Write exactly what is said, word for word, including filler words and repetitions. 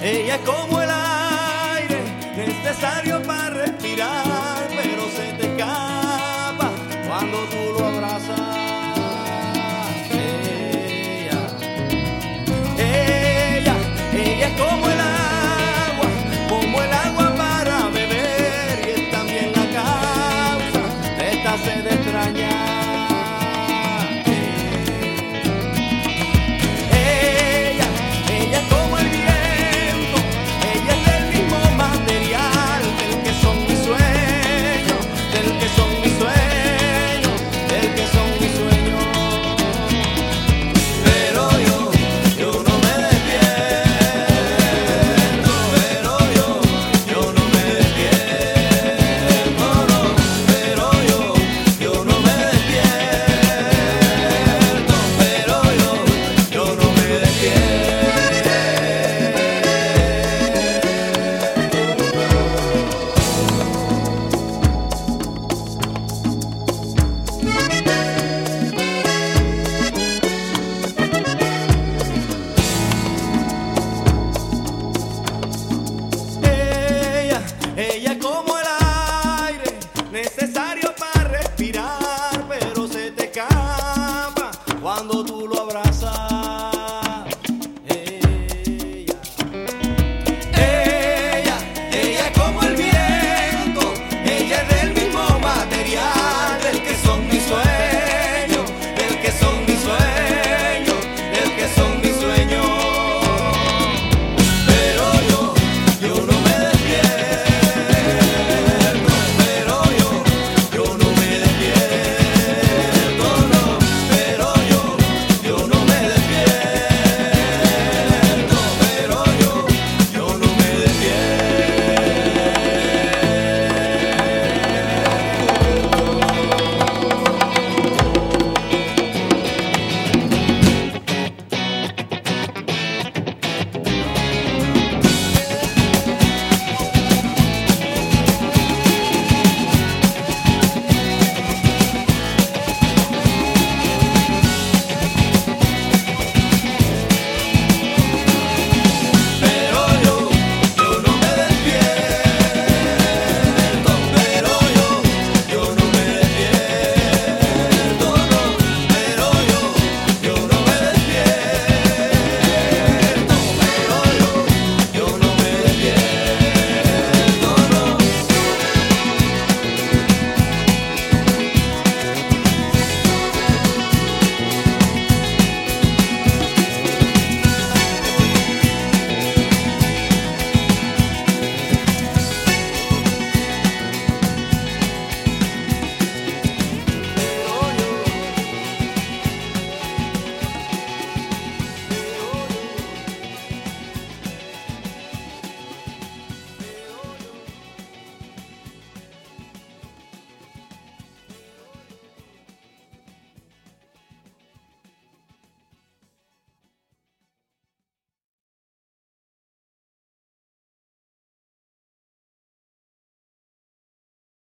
Ella es como el aire, necesario para respirar, pero se te escapa cuando tú lo abrazas. Ella, ella, ella es como el agua, como el agua para beber, y es también la causa de esta sed extraña. Ella